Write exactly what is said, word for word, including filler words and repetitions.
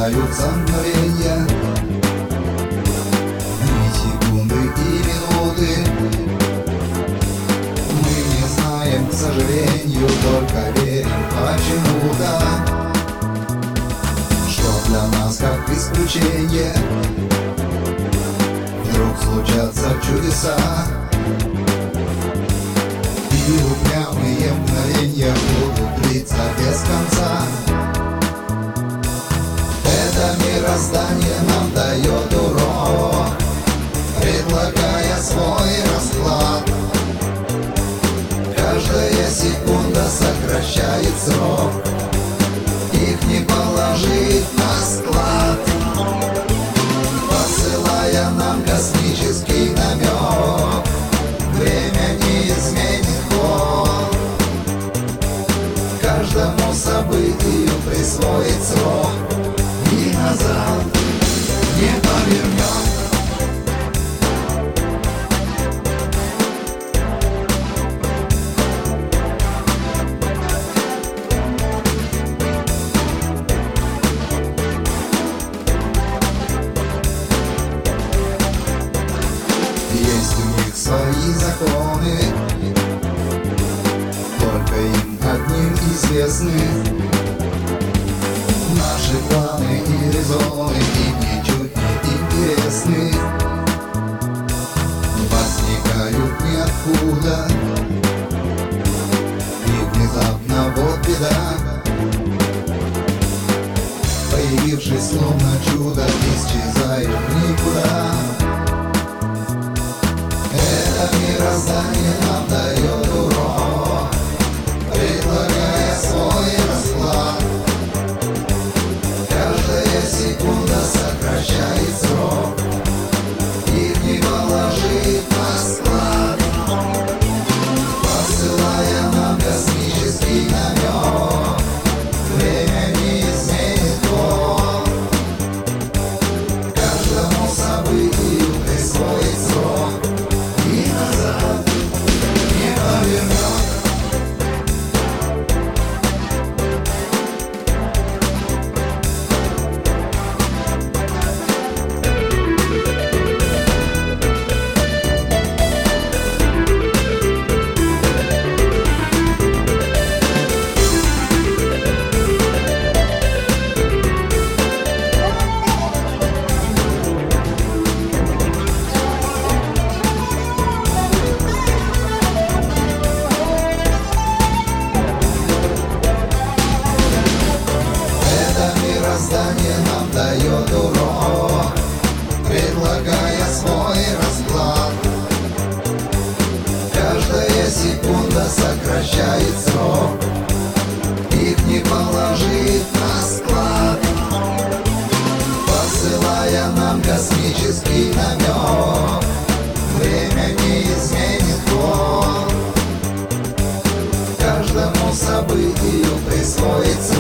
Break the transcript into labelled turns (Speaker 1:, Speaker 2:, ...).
Speaker 1: сменяются мгновенья, дни, секунды и минуты. Мы не знаем, к сожалению, только верим почему-то, что для нас как исключение вдруг случатся чудеса. И упрямые мгновенья будут длиться без конца. Это мироздание нам дает урок, предлагая свой расклад. Каждая секунда сокращает срок, их не положить на склад, посылая нам космический намек. Время не изменит ход, каждому событию присвоит срок, и назад не повернет. Есть у них свои законы, только им одним известны. Наши планы и резоны им ничуть не интересны. Возникают ниоткуда, и внезапно вот беда. Появившись словно чудо, исчезают никуда. Это мироздание нам дает урок, предлагая свой расклад. Каждая секунда сокращает срок, их не положить на склад, посылая нам космический намек. Время не изменит ход, каждому событию присвоит срок, и назад не повернет. Мироздание нам дает урок, предлагая свой расклад. Каждая секунда сокращает срок, их не положить на склад, посылая нам космический намек. Время не изменит ход, каждому событию присвоится